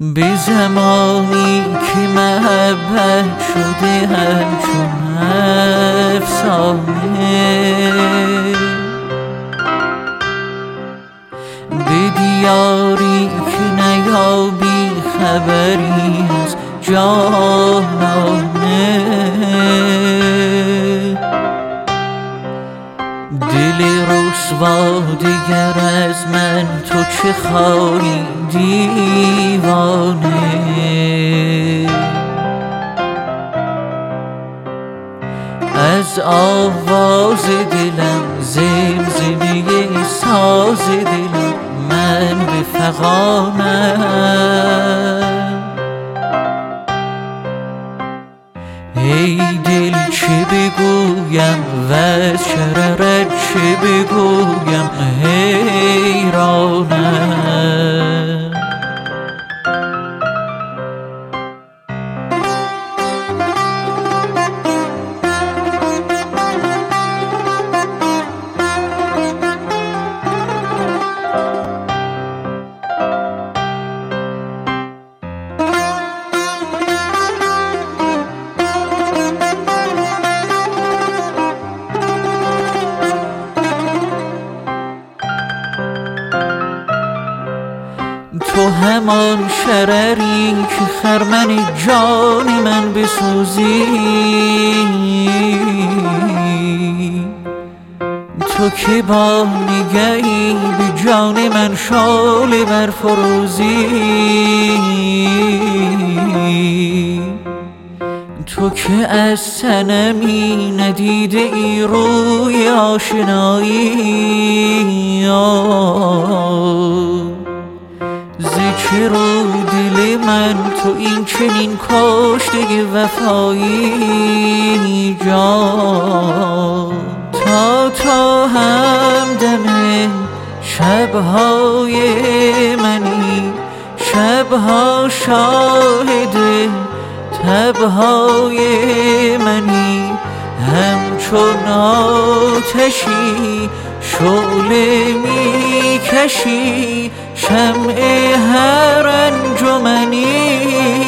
به زمانی که محبت شده همچون افسانه، به دیاری که نیابی خبری از جانانه، دل رسوا دیگر از من تو چه خواهی دیوانه. از آواز دلم زمزمه ساز دلم من به فغانم. ای دل چه بگویم و از شررت چه بگویم حیرانم. تو همان شرری که خرمن جان من بسوزی، تو که با نگهی به جان من شعله برفروزی، تو که از صنمی ندیده ای روی آشنایی. ز چه رو دل من تو این چنین کشته وفایی جان؟ تا همدم شبهای منی، شبها شاهد تبهای منی، همچون آتشی شعله می کشی شمع هر انجمنی.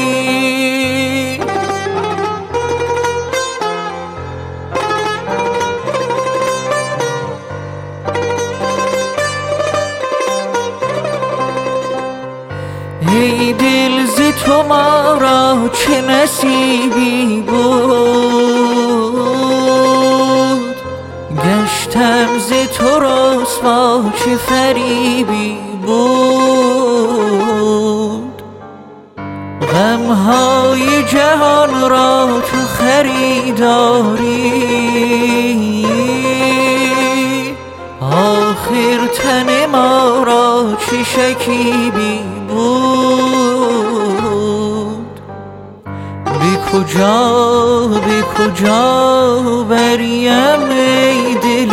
ای دل ز تو ما را چه نصیبی بود، گشتم ز تو رسوا چه فریبی بود. غمهای جهان را تو خریداری، آخر تن ما را چه شکیبی بود. به کجا بریم ای دل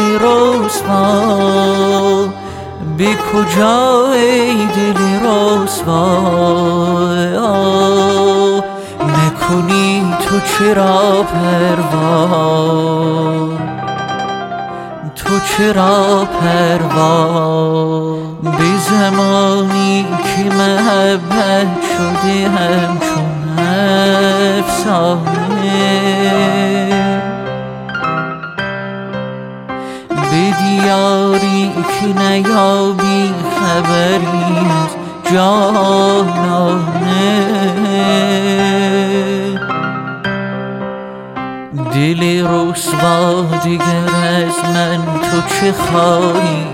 رسوا، به کجا ای دل رسوا؟ نکنی تو چرا پروا، تو چرا پروا؟ به زمانی که محبت شده همچون افسانه، به دیاری که نیابی خبری از جانانه، دل رسوا دیگر از من تو چه خواهی